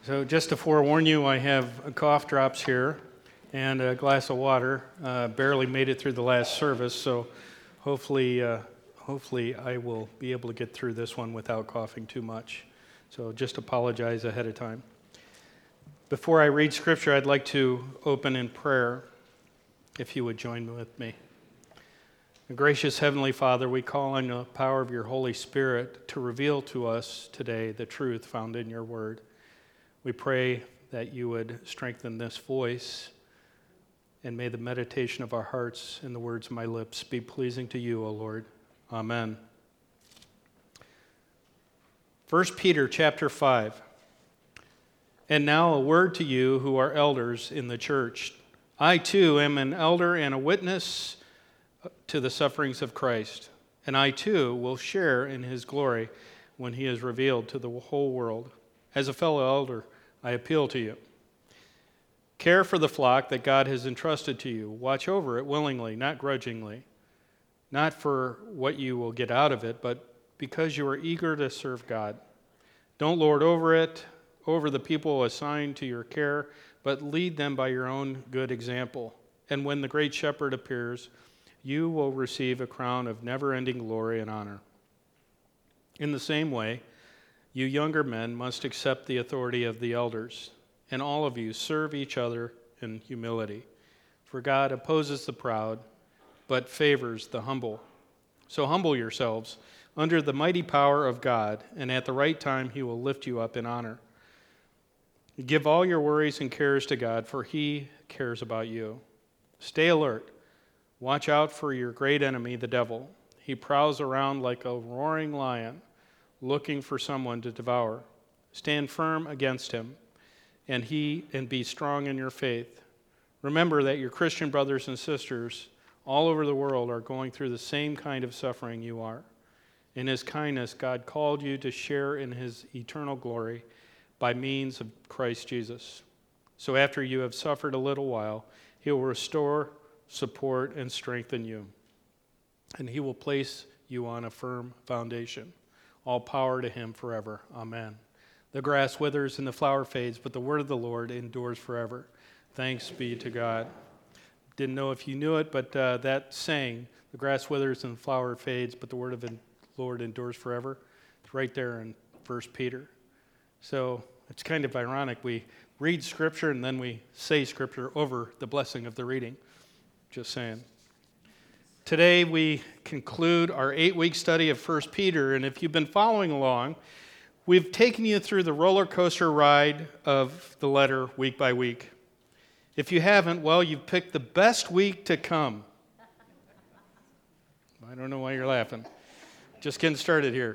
So just to forewarn you, I have cough drops here and a glass of water. Barely made it through the last service, so hopefully I will be able to get through this one without coughing too much. So just apologize ahead of time. Before I read Scripture, I'd like to open in prayer, if you would join with me. Gracious Heavenly Father, we call on the power of your Holy Spirit to reveal to us today the truth found in your word. We pray that you would strengthen this voice, and may the meditation of our hearts and the words of my lips be pleasing to you, O Lord. Amen. 1 Peter chapter 5. And now a word to you who are elders in the church. I too am an elder and a witness to the sufferings of Christ, and I too will share in his glory when he is revealed to the whole world. As a fellow elder, I appeal to you. Care for the flock that God has entrusted to you. Watch over it willingly, not grudgingly, not for what you will get out of it, but because you are eager to serve God. Don't lord over the people assigned to your care, but lead them by your own good example. And when the great shepherd appears, you will receive a crown of never-ending glory and honor. In the same way, you younger men must accept the authority of the elders, and all of you serve each other in humility. For God opposes the proud, but favors the humble. So humble yourselves under the mighty power of God, and at the right time he will lift you up in honor. Give all your worries and cares to God, for he cares about you. Stay alert. Watch out for your great enemy, the devil. He prowls around like a roaring lion, looking for someone to devour. Stand firm against him, and be strong in your faith. Remember that your Christian brothers and sisters all over the world are going through the same kind of suffering you are. In his kindness, God called you to share in his eternal glory by means of Christ Jesus. So after you have suffered a little while, he will restore, support, and strengthen you, and he will place you on a firm foundation. All power to him forever. Amen. The grass withers and the flower fades, but the word of the Lord endures forever. Thanks be to God. Didn't know if you knew it, but that saying, the grass withers and the flower fades, but the word of the Lord endures forever, it's right there in 1 Peter. So it's kind of ironic. We read Scripture and then we say Scripture over the blessing of the reading. Just saying. Today we conclude our 8-week study of 1 Peter, and if you've been following along, we've taken you through the roller coaster ride of the letter week by week. If you haven't, well, you've picked the best week to come. I don't know why you're laughing. Just getting started here.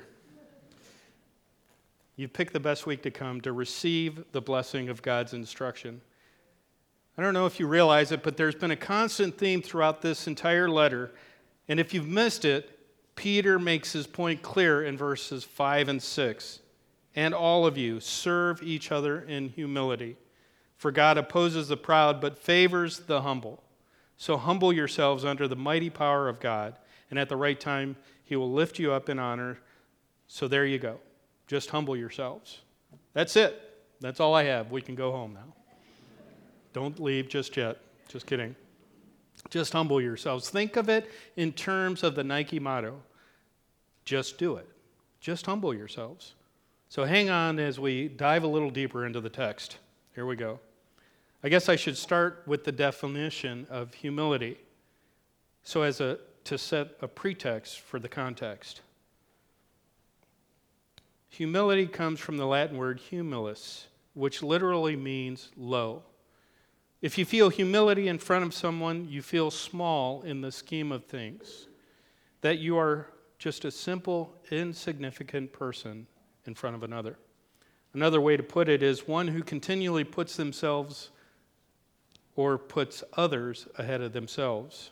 You've picked the best week to come to receive the blessing of God's instruction. I don't know if you realize it, but there's been a constant theme throughout this entire letter. And if you've missed it, Peter makes his point clear in verses 5 and 6. And all of you serve each other in humility. For God opposes the proud, but favors the humble. So humble yourselves under the mighty power of God, and at the right time he will lift you up in honor. So there you go. Just humble yourselves. That's it. That's all I have. We can go home now. Don't leave just yet. Just kidding. Just humble yourselves. Think of it in terms of the Nike motto. Just do it. Just humble yourselves. So hang on as we dive a little deeper into the text. Here we go. I guess I should start with the definition of humility, so as to set a pretext for the context. Humility comes from the Latin word humilis, which literally means low. If you feel humility in front of someone, you feel small in the scheme of things, that you are just a simple, insignificant person in front of another. Another way to put it is one who continually puts themselves or puts others ahead of themselves.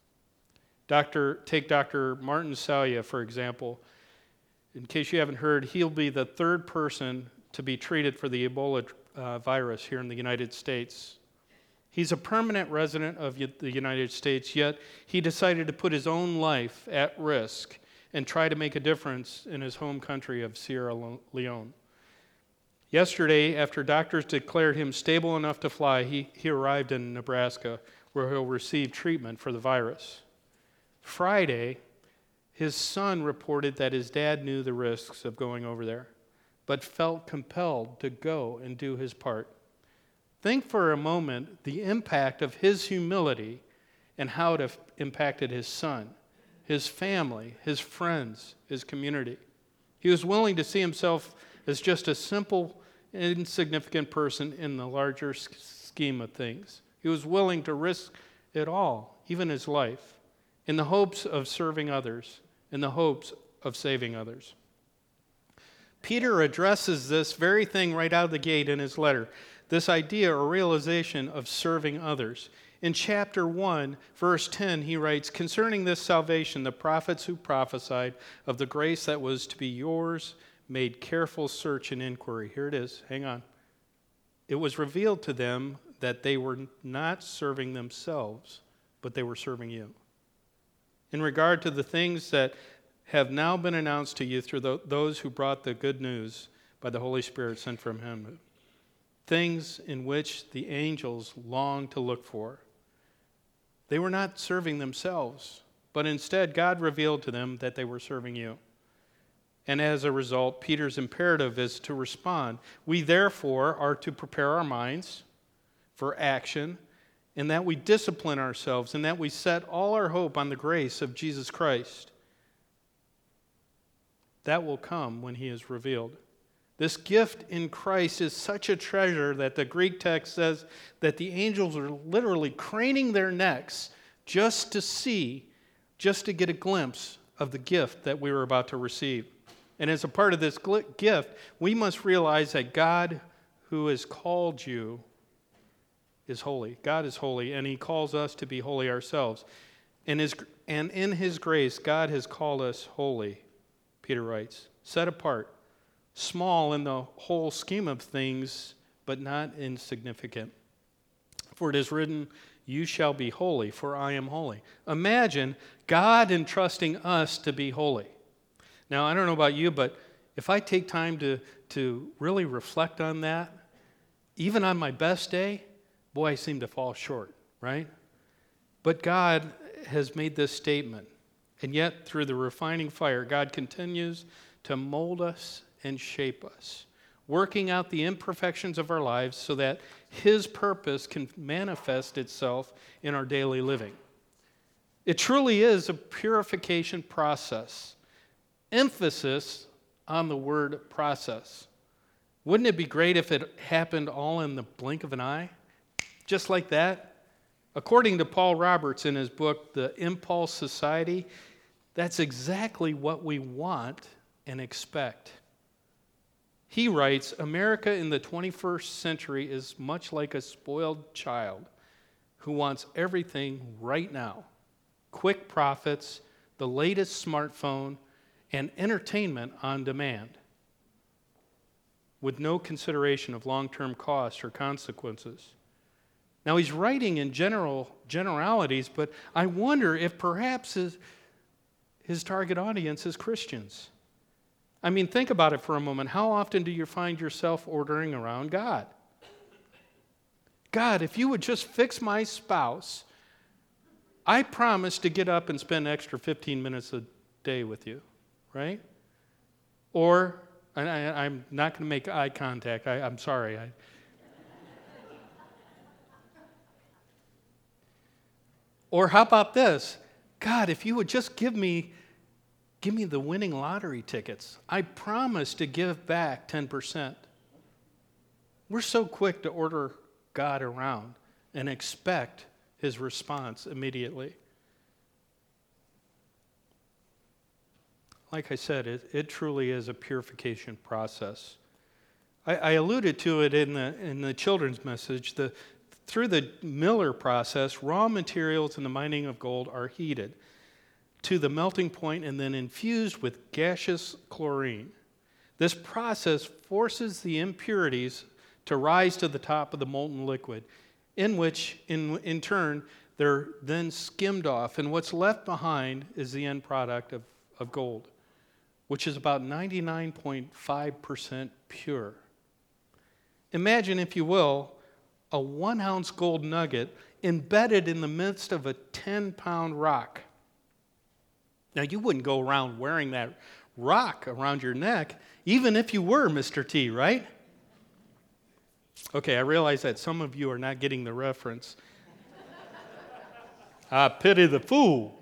Take Dr. Martin Salya, for example. In case you haven't heard, he'll be the third person to be treated for the Ebola virus here in the United States. He's a permanent resident of the United States, yet he decided to put his own life at risk and try to make a difference in his home country of Sierra Leone. Yesterday, after doctors declared him stable enough to fly, he arrived in Nebraska, where he'll receive treatment for the virus. Friday, his son reported that his dad knew the risks of going over there, but felt compelled to go and do his part. Think for a moment the impact of his humility and how it impacted his son, his family, his friends, his community. He was willing to see himself as just a simple, insignificant person in the larger scheme of things. He was willing to risk it all, even his life, in the hopes of serving others, in the hopes of saving others. Peter addresses this very thing right out of the gate in his letter, this idea or realization of serving others. In chapter 1, verse 10, he writes, "Concerning this salvation, the prophets who prophesied of the grace that was to be yours made careful search and inquiry." Here it is. Hang on. "It was revealed to them that they were not serving themselves, but they were serving you. In regard to the things that have now been announced to you through those who brought the good news by the Holy Spirit sent from him, things in which the angels long to look for." They were not serving themselves, but instead God revealed to them that they were serving you. And as a result, Peter's imperative is to respond. We therefore are to prepare our minds for action, and that we discipline ourselves, and that we set all our hope on the grace of Jesus Christ. That will come when he is revealed. This gift in Christ is such a treasure that the Greek text says that the angels are literally craning their necks just to get a glimpse of the gift that we were about to receive. And as a part of this gift, we must realize that God who has called you is holy. God is holy, and he calls us to be holy ourselves. And in his grace, God has called us holy, Peter writes, set apart, small in the whole scheme of things, but not insignificant. For it is written, "You shall be holy, for I am holy." Imagine God entrusting us to be holy. Now, I don't know about you, but if I take time to really reflect on that, even on my best day, boy, I seem to fall short, right? But God has made this statement, and yet through the refining fire, God continues to mold us and shape us, working out the imperfections of our lives so that his purpose can manifest itself in our daily living. It truly is a purification process. Emphasis on the word process. Wouldn't it be great if it happened all in the blink of an eye? Just like that? According to Paul Roberts in his book, The Impulse Society, that's exactly what we want and expect. He writes, "America in the 21st century is much like a spoiled child who wants everything right now. Quick profits, the latest smartphone, and entertainment on demand, with no consideration of long-term costs or consequences." Now, he's writing in generalities, but I wonder if perhaps his target audience is Christians. I mean, think about it for a moment. How often do you find yourself ordering around God? "God, if you would just fix my spouse, I promise to get up and spend an extra 15 minutes a day with you," right? Or, and I'm not going to make eye contact. I'm sorry. Or how about this? "God, if you would just give me the winning lottery tickets, I promise to give back 10%. We're so quick to order God around and expect his response immediately. Like I said, it truly is a purification process. I alluded to it in the children's message. Through the Miller process, raw materials in the mining of gold are heated to the melting point and then infused with gaseous chlorine. This process forces the impurities to rise to the top of the molten liquid, in which, in turn, they're then skimmed off, and what's left behind is the end product of gold, which is about 99.5% pure. Imagine, if you will, a 1-ounce gold nugget embedded in the midst of a 10-pound rock. Now, you wouldn't go around wearing that rock around your neck, even if you were Mr. T, right? Okay, I realize that some of you are not getting the reference. I pity the fool.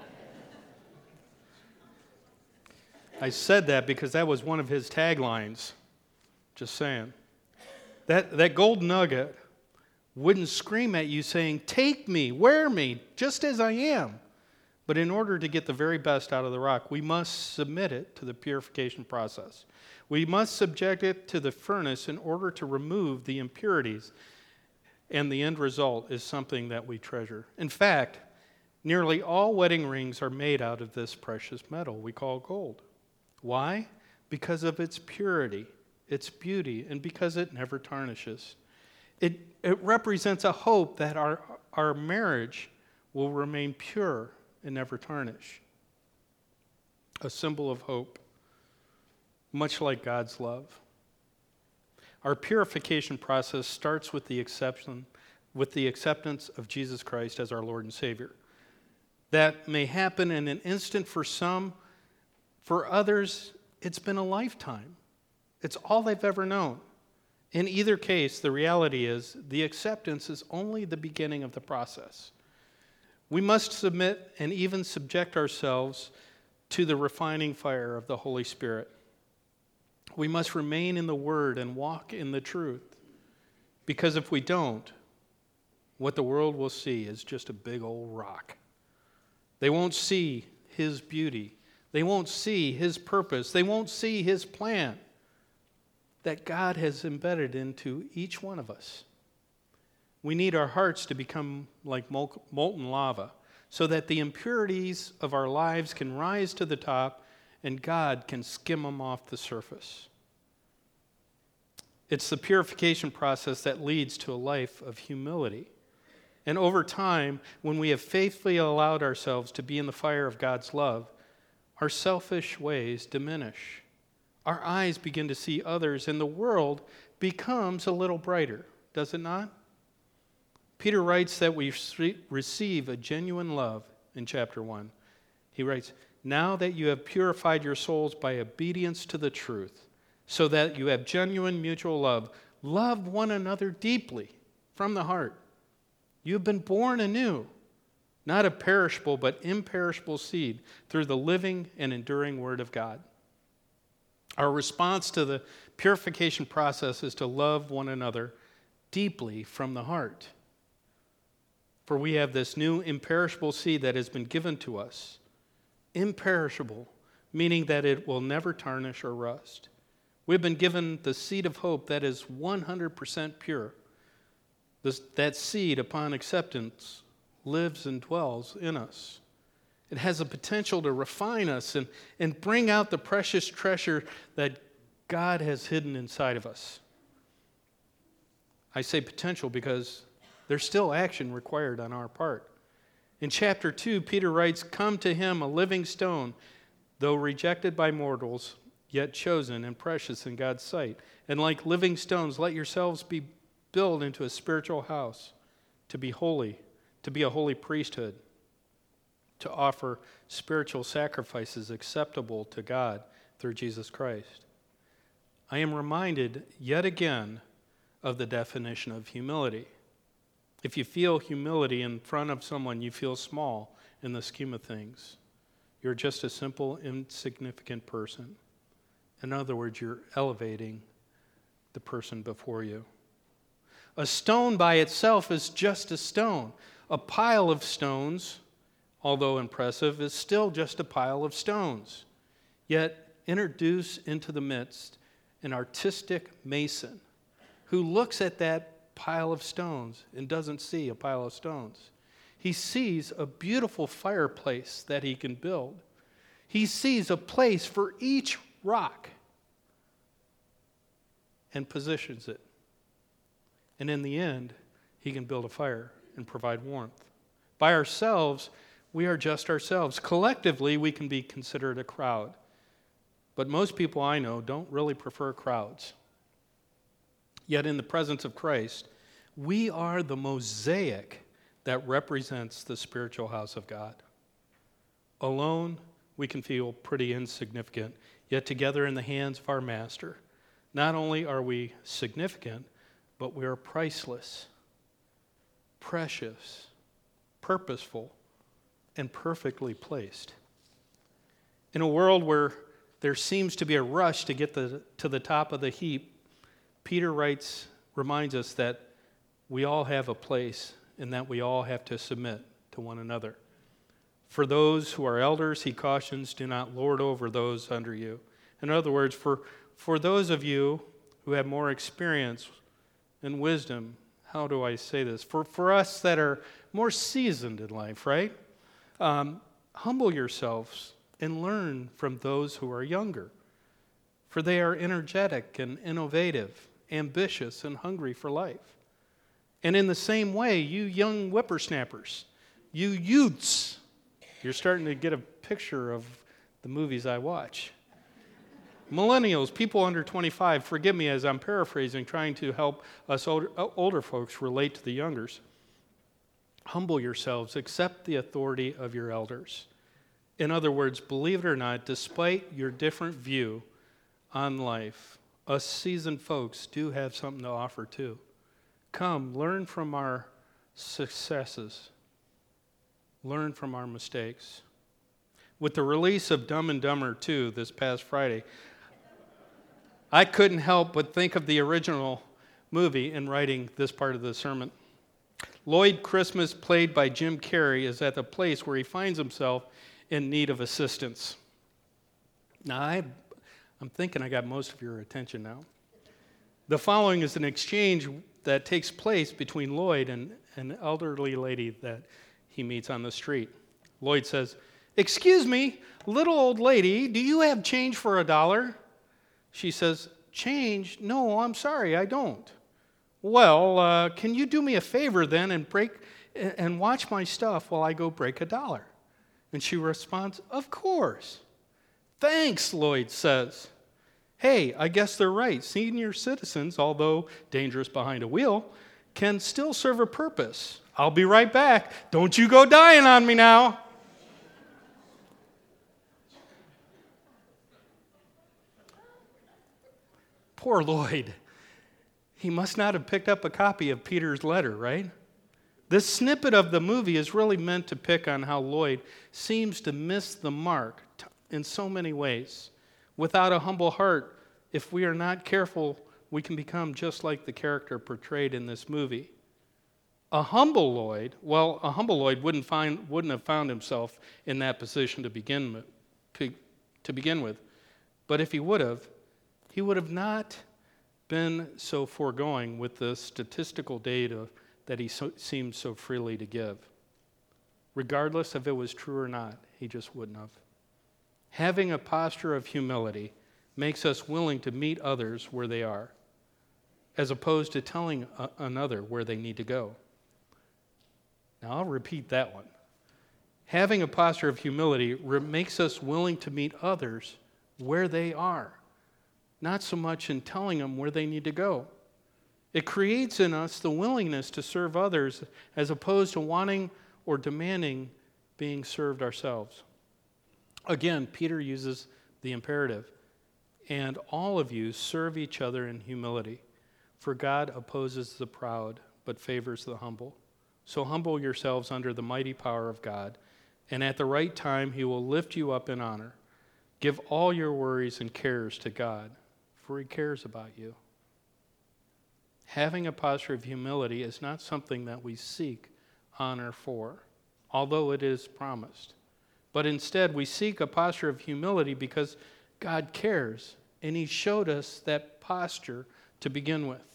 I said that because that was one of his taglines. Just saying. That gold nugget wouldn't scream at you saying, "Take me, wear me, just as I am." But in order to get the very best out of the rock, we must submit it to the purification process. We must subject it to the furnace in order to remove the impurities. And the end result is something that we treasure. In fact, nearly all wedding rings are made out of this precious metal we call gold. Why? Because of its purity, its beauty, and because it never tarnishes. It represents a hope that our marriage will remain pure and never tarnish. A symbol of hope, much like God's love. Our purification process starts with the acceptance of Jesus Christ as our Lord and Savior. That may happen in an instant for some. For others, it's been a lifetime. It's all they've ever known. In either case, the reality is the acceptance is only the beginning of the process. We must submit and even subject ourselves to the refining fire of the Holy Spirit. We must remain in the Word and walk in the truth. Because if we don't, what the world will see is just a big old rock. They won't see His beauty. They won't see His purpose. They won't see His plan that God has embedded into each one of us. We need our hearts to become like molten lava so that the impurities of our lives can rise to the top and God can skim them off the surface. It's the purification process that leads to a life of humility. And over time, when we have faithfully allowed ourselves to be in the fire of God's love, our selfish ways diminish. Our eyes begin to see others, and the world becomes a little brighter, does it not? Peter writes that we receive a genuine love in chapter 1. He writes, "Now that you have purified your souls by obedience to the truth, so that you have genuine mutual love, love one another deeply from the heart. You have been born anew, not a perishable but imperishable seed, through the living and enduring Word of God." Our response to the purification process is to love one another deeply from the heart. For we have this new imperishable seed that has been given to us. Imperishable, meaning that it will never tarnish or rust. We've been given the seed of hope that is 100% pure. That seed, upon acceptance, lives and dwells in us. It has the potential to refine us and bring out the precious treasure that God has hidden inside of us. I say potential because there's still action required on our part. In chapter 2, Peter writes, "Come to him, a living stone, though rejected by mortals, yet chosen and precious in God's sight. And like living stones, let yourselves be built into a spiritual house, to be holy, to be a holy priesthood, to offer spiritual sacrifices acceptable to God through Jesus Christ." I am reminded yet again of the definition of humility. If you feel humility in front of someone, you feel small in the scheme of things. You're just a simple, insignificant person. In other words, you're elevating the person before you. A stone by itself is just a stone. A pile of stones, although impressive, is still just a pile of stones. Yet introduce into the midst an artistic mason who looks at that pile of stones and doesn't see a pile of stones. He sees a beautiful fireplace that he can build. He sees a place for each rock and positions it. And in the end, he can build a fire and provide warmth. By ourselves, we are just ourselves. Collectively, we can be considered a crowd. But most people I know don't really prefer crowds. Yet in the presence of Christ, we are the mosaic that represents the spiritual house of God. Alone, we can feel pretty insignificant, yet together in the hands of our Master, not only are we significant, but we are priceless, precious, purposeful, and perfectly placed. In a world where there seems to be a rush to get to the top of the heap, Peter reminds us that we all have a place and that we all have to submit to one another. For those who are elders, he cautions, do not lord over those under you. In other words, for those of you who have more experience and wisdom, how do I say this? For us that are more seasoned in life, right? Humble yourselves and learn from those who are younger. For they are energetic and innovative, ambitious and hungry for life. And in the same way, you young whippersnappers, you youths, you're starting to get a picture of the movies I watch. Millennials, people under 25, forgive me as I'm paraphrasing, trying to help us older folks relate to the youngers. Humble yourselves, accept the authority of your elders. In other words, believe it or not, despite your different view on life, us seasoned folks do have something to offer too. Come, learn from our successes. Learn from our mistakes. With the release of Dumb and Dumber 2 this past Friday, I couldn't help but think of the original movie in writing this part of the sermon. Lloyd Christmas, played by Jim Carrey, is at the place where he finds himself in need of assistance. Now, I'm thinking I got most of your attention now. The following is an exchange that takes place between Lloyd and an elderly lady that he meets on the street. Lloyd says, "Excuse me, little old lady, do you have change for $1?" She says, "Change? No, I'm sorry, I don't." "Well, can you do me a favor then and watch my stuff while I go break $1?" And she responds, "Of course." "Thanks," Lloyd says. "Hey, I guess they're right. Senior citizens, although dangerous behind a wheel, can still serve a purpose. I'll be right back. Don't you go dying on me now." Poor Lloyd. He must not have picked up a copy of Peter's letter, right? This snippet of the movie is really meant to pick on how Lloyd seems to miss the mark in so many ways. Without a humble heart, if we are not careful, we can become just like the character portrayed in this movie. A humble Lloyd wouldn't have found himself in that position to begin with. But if he would have not been so foregoing with the statistical data that he seemed so freely to give. Regardless if it was true or not, he just wouldn't have. Having a posture of humility makes us willing to meet others where they are, as opposed to telling another where they need to go. Now, I'll repeat that one. Having a posture of humility makes us willing to meet others where they are, not so much in telling them where they need to go. It creates in us the willingness to serve others as opposed to wanting or demanding being served ourselves. Again, Peter uses the imperative, "And all of you serve each other in humility, for God opposes the proud but favors the humble. So humble yourselves under the mighty power of God, and at the right time he will lift you up in honor. Give all your worries and cares to God, for he cares about you." Having a posture of humility is not something that we seek honor for, although it is promised. But instead, we seek a posture of humility because God cares, and he showed us that posture to begin with.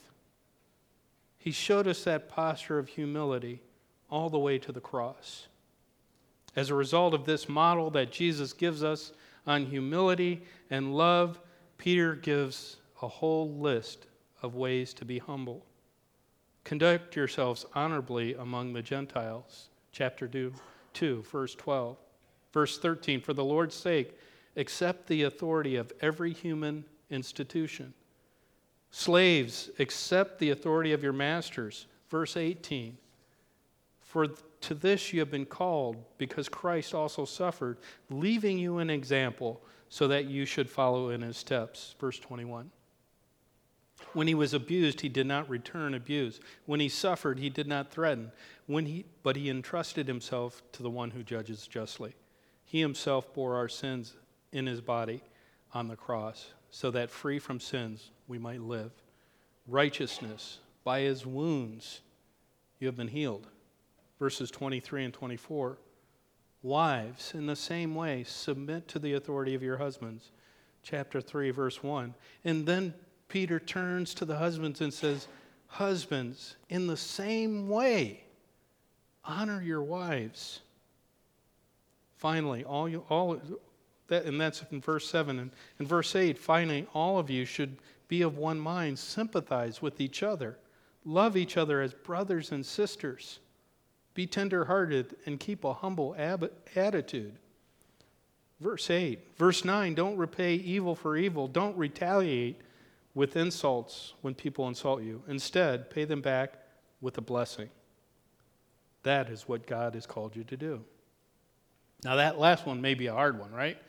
He showed us that posture of humility all the way to the cross. As a result of this model that Jesus gives us on humility and love, Peter gives a whole list of ways to be humble. Conduct yourselves honorably among the Gentiles, chapter 2, verse 12. Verse 13, for the Lord's sake, accept the authority of every human institution, Slaves, accept the authority of your masters. Verse 18. For to this you have been called, because Christ also suffered, leaving you an example, so that you should follow in his steps. Verse 21. When he was abused, he did not return abuse. When he suffered, he did not threaten. But he entrusted himself to the one who judges justly. He himself bore our sins in his body on the cross, so that free from sins we might live. Righteousness, by his wounds you have been healed. Verses 23 and 24. Wives, in the same way, submit to the authority of your husbands. Chapter 3, verse 1. And then Peter turns to the husbands and says, husbands, in the same way, honor your wives. Finally, that's in verse 7. And in verse 8, finally, all of you should be of one mind, sympathize with each other, love each other as brothers and sisters, be tender-hearted, and keep a humble attitude. Verse 8. Verse 9, don't repay evil for evil. Don't retaliate with insults when people insult you. Instead, pay them back with a blessing. That is what God has called you to do. Now, that last one may be a hard one, right?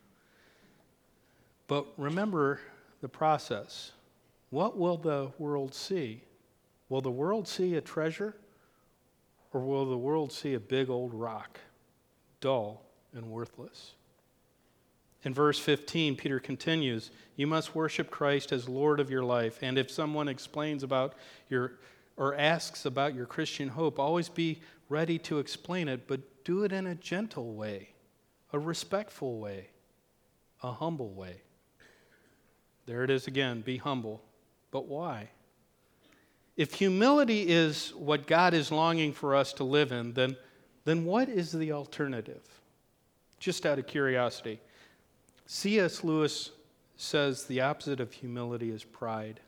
But remember the process. What will the world see? Will the world see a treasure? Or will the world see a big old rock, dull and worthless? In verse 15, Peter continues, you must worship Christ as Lord of your life. And if someone explains about or asks about your Christian hope, always be ready to explain it, but do it in a gentle way, a respectful way, a humble way. There it is again, be humble. But why? If humility is what God is longing for us to live in, then what is the alternative? Just out of curiosity. C.S. Lewis says the opposite of humility is pride.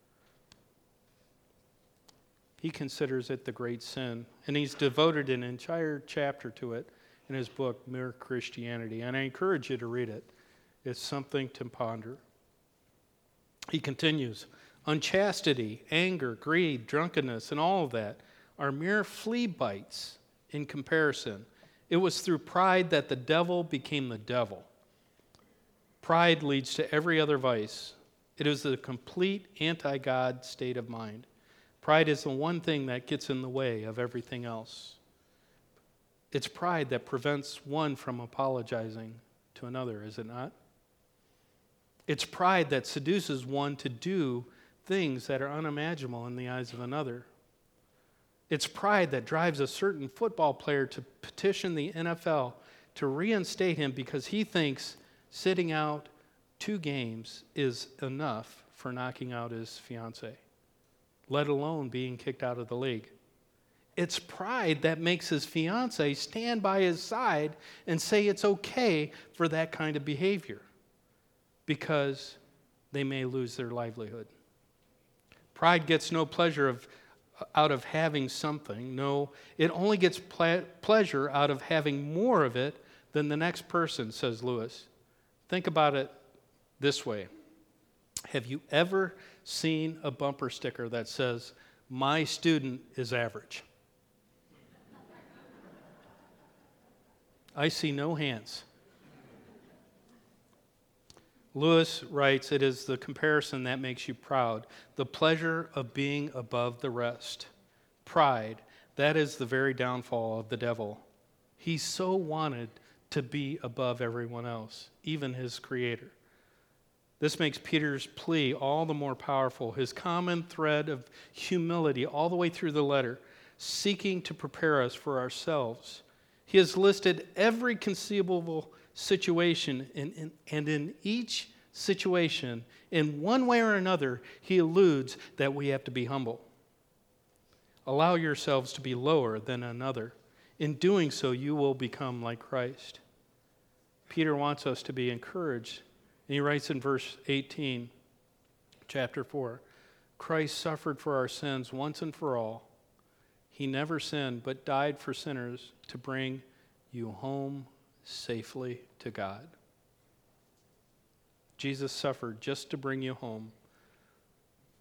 He considers it the great sin, and he's devoted an entire chapter to it in his book, Mere Christianity, and I encourage you to read it. It's something to ponder. He continues, unchastity, anger, greed, drunkenness, and all of that are mere flea bites in comparison. It was through pride that the devil became the devil. Pride leads to every other vice. It is the complete anti-God state of mind. Pride is the one thing that gets in the way of everything else. It's pride that prevents one from apologizing to another, is it not? It's pride that seduces one to do things that are unimaginable in the eyes of another. It's pride that drives a certain football player to petition the NFL to reinstate him because he thinks sitting out 2 games is enough for knocking out his fiancée, let alone being kicked out of the league. It's pride that makes his fiancée stand by his side and say it's okay for that kind of behavior because they may lose their livelihood. Pride gets no pleasure out of having something. No, it only gets pleasure out of having more of it than the next person, says Lewis. Think about it this way. Have you ever seen a bumper sticker that says, my student is average? I see no hands. Lewis writes, it is the comparison that makes you proud, the pleasure of being above the rest. Pride, that is the very downfall of the devil. He so wanted to be above everyone else, even his creator. This makes Peter's plea all the more powerful, his common thread of humility all the way through the letter, seeking to prepare us for ourselves. He has listed every conceivable situation, and in each situation, in one way or another, he alludes that we have to be humble. Allow yourselves to be lower than another. In doing so, you will become like Christ. Peter wants us to be encouraged. And he writes in verse 18, chapter 4, Christ suffered for our sins once and for all. He never sinned, but died for sinners to bring you home safely to God. Jesus suffered just to bring you home.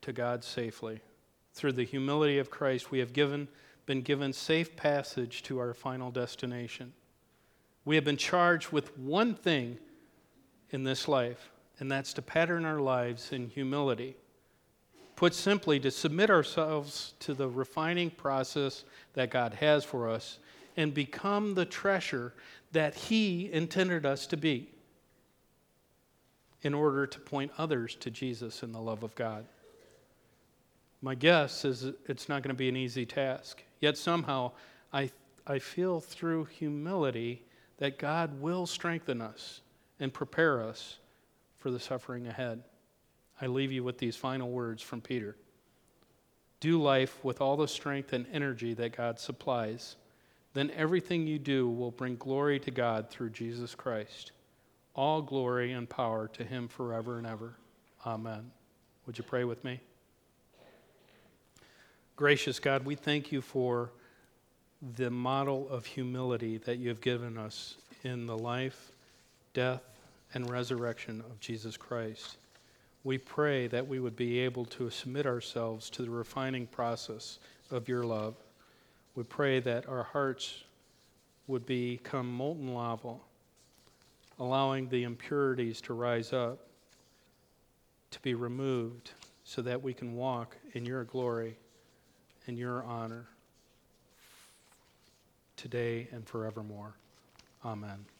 to God safely. Through the humility of Christ, we have been given safe passage to our final destination. We have been charged with one thing in this life, and that's to pattern our lives in humility. Put simply, to submit ourselves to the refining process that God has for us and become the treasure that He intended us to be in order to point others to Jesus and the love of God. My guess is it's not going to be an easy task. Yet somehow I feel through humility that God will strengthen us and prepare us for the suffering ahead. I leave you with these final words from Peter. Do life with all the strength and energy that God supplies. Then everything you do will bring glory to God through Jesus Christ. All glory and power to Him forever and ever. Amen. Would you pray with me? Gracious God, we thank you for the model of humility that you have given us in the life, death, and resurrection of Jesus Christ. We pray that we would be able to submit ourselves to the refining process of your love. We pray that our hearts would become molten lava, allowing the impurities to rise up, to be removed, so that we can walk in your glory and your honor today and forevermore. Amen.